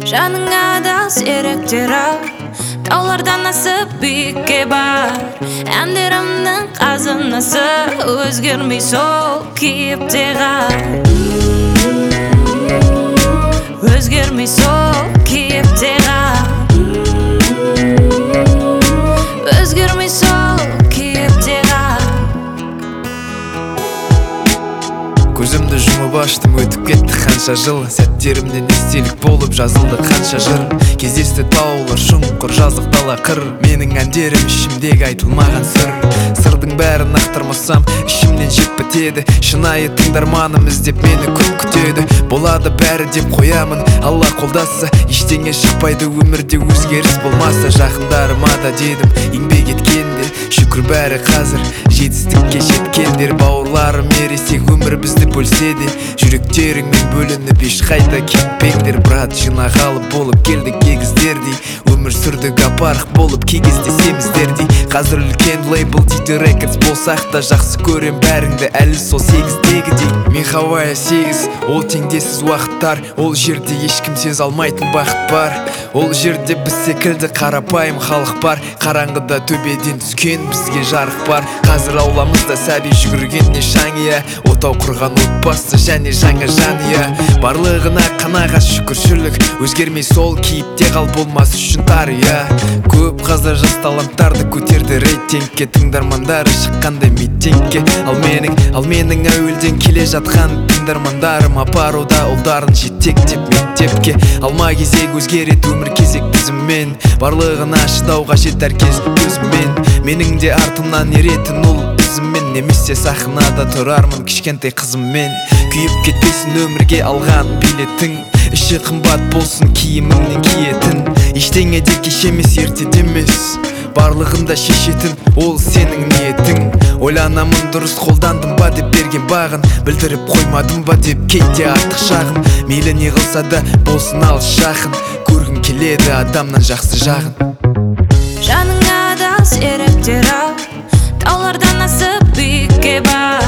Жаныңа адал серіктер ау, таулардан асып биікке бар. Әндерімнің қазынасы өзгермей сол кейіпте қал. Өзгермей сол кейіпте қал. Өзгермей сол кейіпте қал. Көзімді жұмып аштым, өтіп кетті қанша жыл. Сәттерімнен естелік болып жазылды қанша жыр. Кездесті таулар, шұңқыр, жазық дала қыр. Менің әндерім ішімдегі айтылмаған сыр. Сырдың бәрін ақтармасам ішімнен жеп бітеді. Шынайы тыңдарманым іздеп мені көп күтеді. Болады бәрі деп қоямын, Алла қолдаса. Ештеңе шықпайды өмірде өзгеріс болмаса. Жақындарыма да дедім, еңбек еткенде шүкір бәрі қазір жетістікке жеткендер. Бауырларым ересек өмір бізді бөлсе де, жүректеріңмен бөлініп ешқайда кетпеңдер. Брат, жинағалы болып келдік егіздердей, өмір сүрдік апарық болып кездесеміздердей. Қазір үлкен лейбл дейді рекордс болсақ та, жақсы көрем бәріңді әлі сол сегіздегідей. Мен Хавайя 8, ол теңдессіз уақыттар. Ол жерде ешкімсіз алмайтын бақыт бар. Ол жерде біз секілді қарапайым халық бар. Қараңғыда төбеден түскен бізге жарық бар. Қазір ауламызда сәби жүгіргенне шаңия, отау құрған отбасы және жаңа жанұя. Барлығына қанағат шүкіршілік, өзгермей сол кейіпте қал, болмас үшін тария. Көп қазір жас таланттарды көтерді рейтингке, тыңдармандары шыққандай митингке. Ал менің әуелден келе жатқан тыңдармандарым апаруда ұлдарын жетектеп мектепке. Алма кезек өзгерет өмір кезек тізіммен, барлығына шыдауға жетер кез көзіммен. Менің де артымнан еретін ұл ізіммен, немесе сахнада тұрармын кішкентай қызыммен. Күйіп кетпесін өмірге алған билетің, іші қымбат болсын киіміңнен киетін. Ештеңе де кеш емес, ерте демес, барлығында шешетін ол сенің ниетің. Ойланамын, дұрыс қолдандым ба деп берген бағын, білдіріп қоймадым ба деп кейде артық шағым. Мейлі не қылса да болсын алыс жақын, көргің келеді адамнан жақсы жағын. Жаныңа адал серіктер ау, таулардан асып биікке бар.